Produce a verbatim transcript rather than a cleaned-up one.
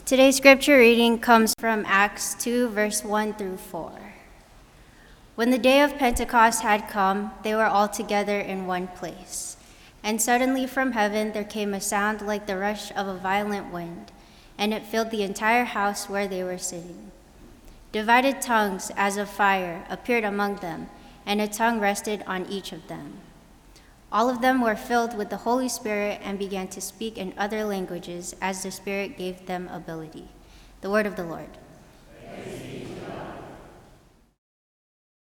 Today's scripture reading comes from Acts two, verse one through four. When the day of Pentecost had come, they were all together in one place. And suddenly from heaven there came a sound like the rush of a violent wind, and it filled the entire house where they were sitting. Divided tongues as of fire appeared among them, and a tongue rested on each of them. All of them were filled with the Holy Spirit and began to speak in other languages as the Spirit gave them ability. The word of the Lord.